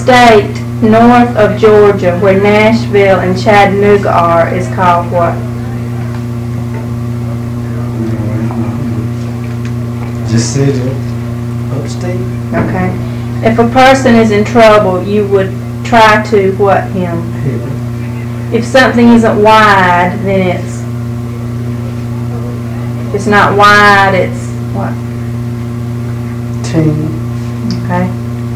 state north of Georgia where Nashville and Chattanooga are is called what? Just said upstate. Okay. If a person is in trouble, you would try to what him? If something isn't wide, then it's not wide, it's what? Team. Okay.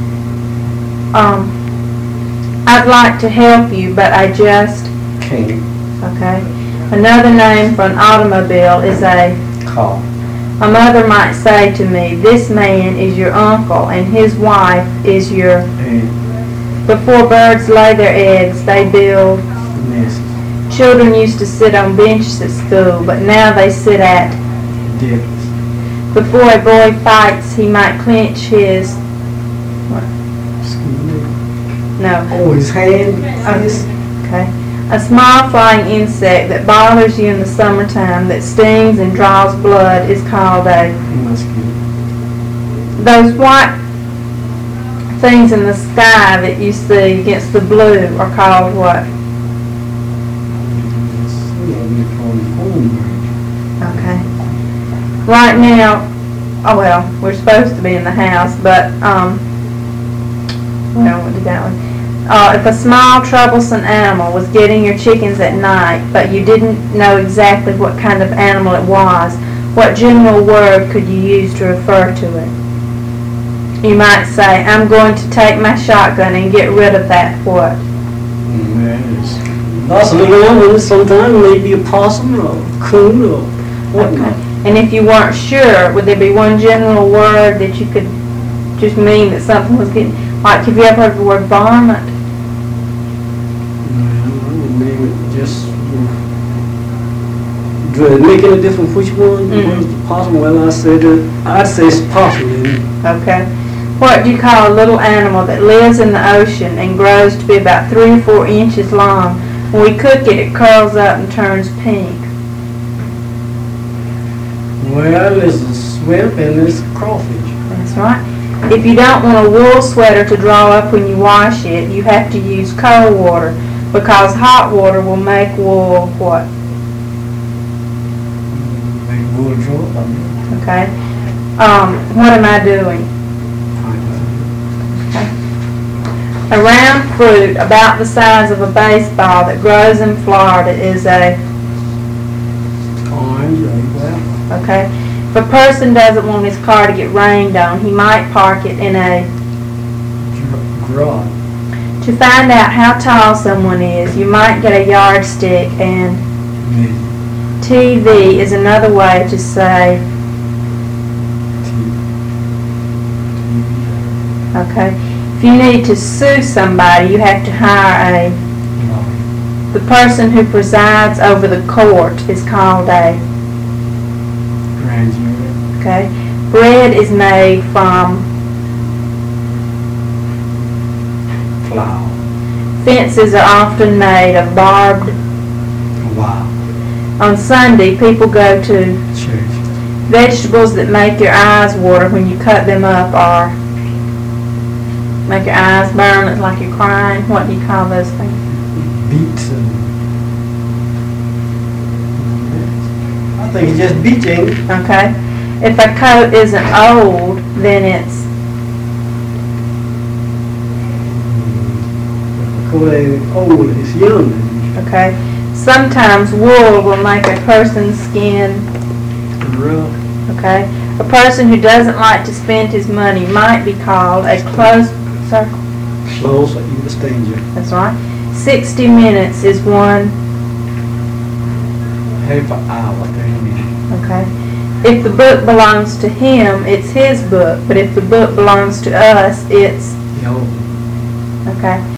I'd like to help you, but I just Can't. okay. Another name for an automobile is a Call. My mother might say to me, this man is your uncle and his wife is your... And Before birds lay their eggs, they build. nest. Children used to sit on benches at school, but now they sit at... Depths. Before a boy fights, he might clench his... What? No. Oh, his hand. Okay. A small flying insect that bothers you in the summertime that stings and draws blood is called a... Mosquito. Those white things in the sky that you see against the blue are called what? Okay. Right now, oh well, we're supposed to be in the house, but well, what did that one? If a small troublesome animal was getting your chickens at night, but you didn't know exactly what kind of animal it was, what general word could you use to refer to it? You might say, I'm going to take my shotgun and get rid of that what? Lots of little animals. Sometimes maybe a possum or a coon or whatnot. Okay. And if you weren't sure, would there be one general word that you could just mean that something was getting, like have you ever heard the word varmint? Maybe just making a difference which one was the possum. Well, I'd say it's possum. Okay. What do you call a little animal that lives in the ocean and grows to be about 3 or 4 inches long? When we cook it, it curls up and turns pink. Well, it's a shrimp and it's crawfish. That's right. If you don't want a wool sweater to draw up when you wash it, you have to use cold water because hot water will make wool what? Make wool draw up. Okay. What am I doing? A round fruit about the size of a baseball that grows in Florida is a... Orange or apple. Okay. If a person doesn't want his car to get rained on, he might park it in a... Garage. To find out how tall someone is, you might get a yardstick and... TV is another way to say... Okay. If you need to sue somebody, you have to hire a... The person who presides over the court is called a... Grand jury. Okay. Bread is made from... Flour. Fences are often made of barbed... Wow. On Sunday, people go to... Church. Vegetables that make your eyes water when you cut them up are... Make your eyes burn, it's like you're crying. What do you call those things? Beets and... I think it's just beets, ain't it? Okay. If a coat isn't old, then it's... Because it's old, it's young. Okay. Sometimes wool will make a person's skin... Rough. Okay. A person who doesn't like to spend his money might be called a close circle. Close, you understand you. That's right. 60 minutes is one... Half an hour, 30 minutes. Okay. If the book belongs to him, it's his book. But if the book belongs to us, it's... Yo. Okay.